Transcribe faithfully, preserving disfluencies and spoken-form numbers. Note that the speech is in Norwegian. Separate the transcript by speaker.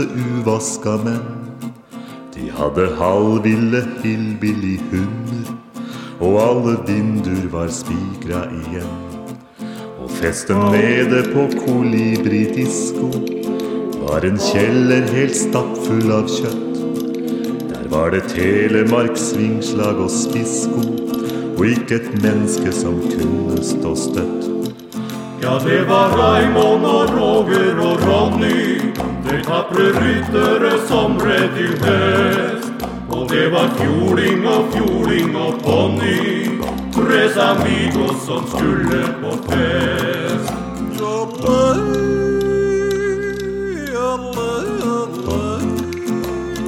Speaker 1: Uvaska menn, de hadde halvville hillbilly hunder, og alle vindur var spikra igjen. Og festen nede på Kolibri Disco var en kjeller helt stappfull av kjøtt. Der var det telemark, svingslag og spissko, og ikke et menneske som kunne stå støtt.
Speaker 2: Ja, det var Raimond og Roger og Ronny, de tappre ryttere som red til hest. Og det var fjording og fjording og pony, tres amigos som skulle på fest.